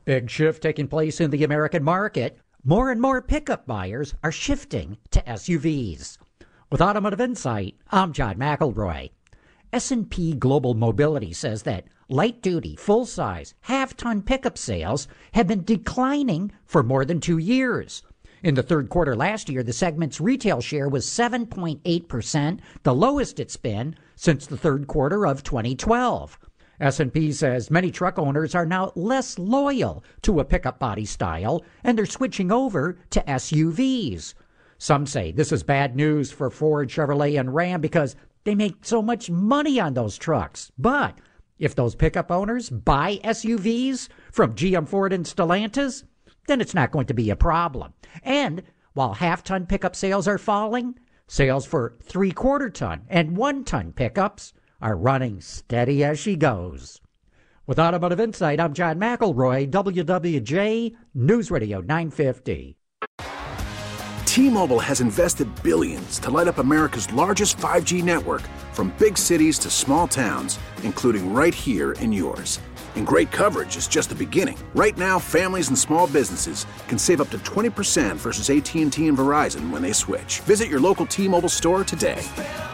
Big shift taking place in the American market. More and more pickup buyers are shifting to SUVs. With Automotive Insight, I'm John McElroy. S&P Global Mobility says that light-duty, full-size, half-ton pickup sales have been declining for more than 2 years. In the third quarter last year, the segment's retail share was 7.8%, the lowest it's been since the third quarter of 2012. S&P says many truck owners are now less loyal to a pickup body style, and they're switching over to SUVs. Some say this is bad news for Ford, Chevrolet, and Ram because they make so much money on those trucks. But if those pickup owners buy SUVs from GM, Ford, and Stellantis, then it's not going to be a problem. And while half-ton pickup sales are falling, sales for three-quarter-ton and one-ton pickups are running steady as she goes. With Automotive Insight, I'm John McElroy, WWJ News Radio 950. T-Mobile has invested billions to light up America's largest 5G network, from big cities to small towns, including right here in yours. And great coverage is just the beginning. Right now, families and small businesses can save up to 20% versus AT&T and Verizon when they switch. Visit your local T-Mobile store today.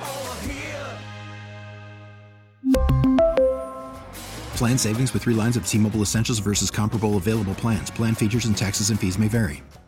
Plan savings with 3 lines of T-Mobile Essentials versus comparable available plans. Plan features and taxes and fees may vary.